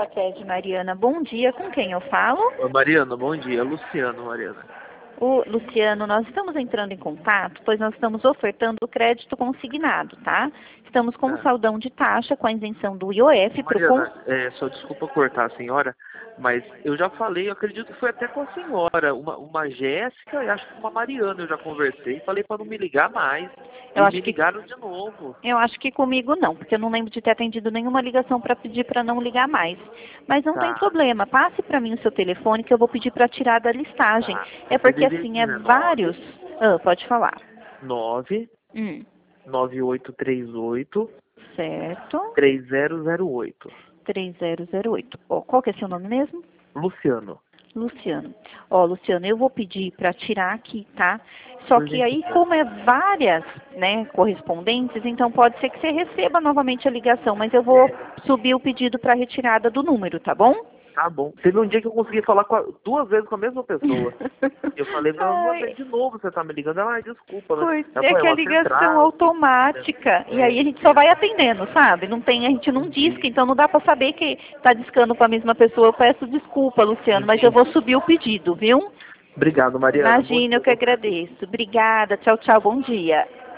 JQued Mariana, bom dia. Com quem eu falo? Ô, Mariana, bom dia. Luciano, Mariana. O Luciano, nós estamos entrando em contato, pois nós estamos ofertando o crédito consignado, tá? Estamos com um saldão de taxa com a isenção do IOF para o... Mariana, só desculpa cortar a senhora, mas eu já falei, eu acredito que foi até com a senhora, uma Jéssica e acho que uma Mariana eu já conversei, falei para não me ligar mais. Me ligaram de novo. Eu acho que comigo não, porque eu não lembro de ter atendido nenhuma ligação para pedir para não ligar mais. Mas não tem problema, passe para mim o seu telefone que eu vou pedir para tirar da listagem. É porque assim, vários... pode falar. 9838 Certo. 3008. 3008. Qual que é seu nome mesmo? Luciano. Luciano. Luciano, eu vou pedir para tirar aqui, tá? Só que aí, como é várias, né, correspondentes, então pode ser que você receba novamente a ligação, mas eu vou subir o pedido para retirada do número, tá bom? Tá bom. Teve um dia que eu consegui falar duas vezes com a mesma pessoa. Eu falei, mas de novo você tá me ligando. Desculpa. É que a ligação automática. E aí a gente só vai atendendo, sabe? A gente não disca, então não dá para saber que tá discando para a mesma pessoa. Eu peço desculpa, Luciano, mas eu vou subir o pedido, viu? Obrigado, Mariana. Imagina, eu que agradeço. Obrigada. Tchau, tchau. Bom dia.